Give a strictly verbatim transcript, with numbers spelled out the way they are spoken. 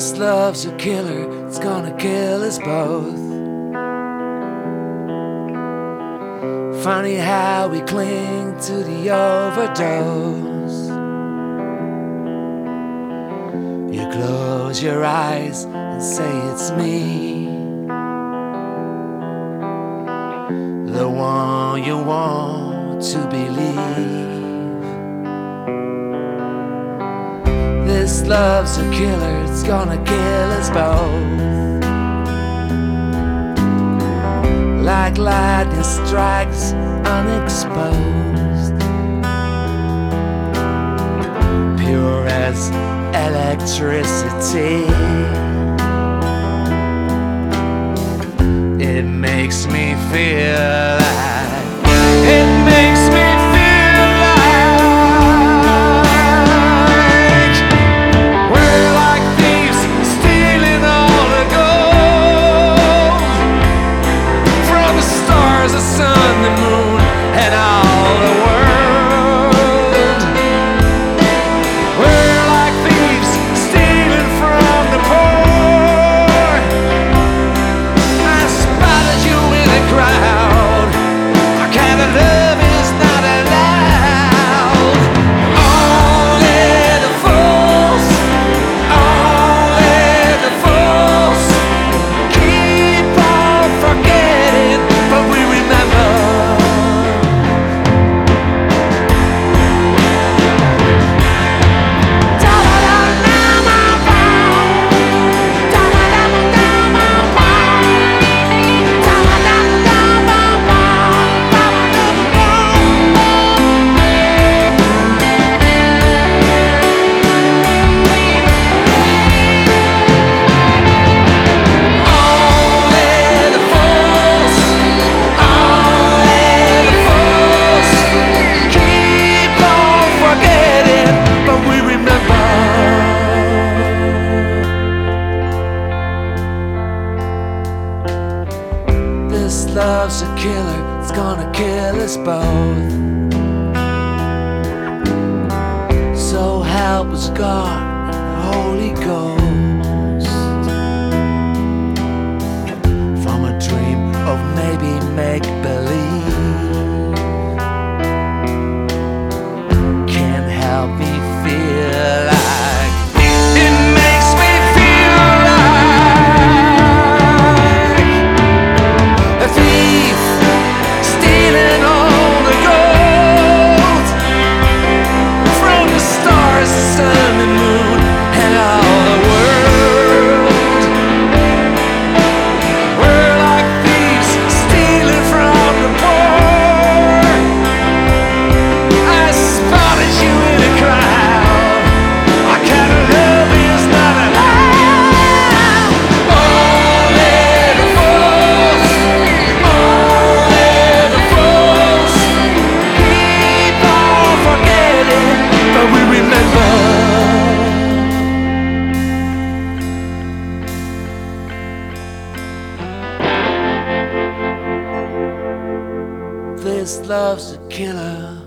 This love's a killer, it's gonna kill us both. Funny how we cling to the overdose. You close your eyes and say it's me, the one you want to believe. This love's a killer, it's gonna kill us both. Like lightning strikes unexposed, pure as electricity. It makes me feel like, it makes me feel like we're like thieves stealing all the gold from the stars, the sun, the moon, and all the world. We're like thieves stealing from the poor. I spotted you in the crowd. Our kind of love is not allowed. Only the fools, only the fools keep on forgetting, but we remember. This love's a killer, it's gonna kill us both. So help us God and Holy Ghost, from a dream of maybe make-believe. Can't help me feel like, it makes me feel like a thief stealing all the gold from the stars, the sun, the moon, and all the world. We're like thieves stealing from the poor. I spotted you in a crowd. Our kind of love is not allowed. Only the fools, only the fools keep on forgetting, but we remember. This love's a killer.